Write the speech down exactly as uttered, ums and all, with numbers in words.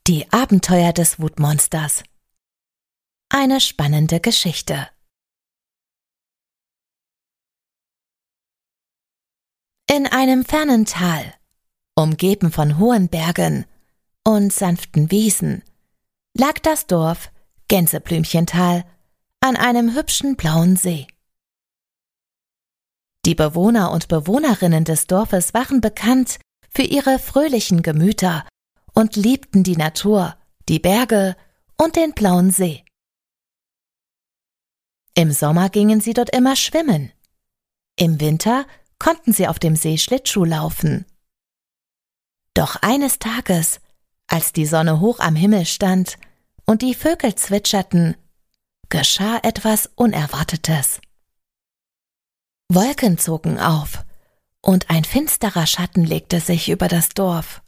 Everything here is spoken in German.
Die Abenteuer des Wutmonsters. Eine spannende Geschichte. In einem fernen Tal, umgeben von hohen Bergen und sanften Wiesen, lag das Dorf Gänseblümchental an einem hübschen blauen See. Die Bewohner und Bewohnerinnen des Dorfes waren bekannt für ihre fröhlichen Gemüter und liebten die Natur, die Berge und den blauen See. Im Sommer gingen sie dort immer schwimmen. Im Winter konnten sie auf dem See Schlittschuh laufen. Doch eines Tages, als die Sonne hoch am Himmel stand und die Vögel zwitscherten, geschah etwas Unerwartetes. Wolken zogen auf und ein finsterer Schatten legte sich über das Dorf.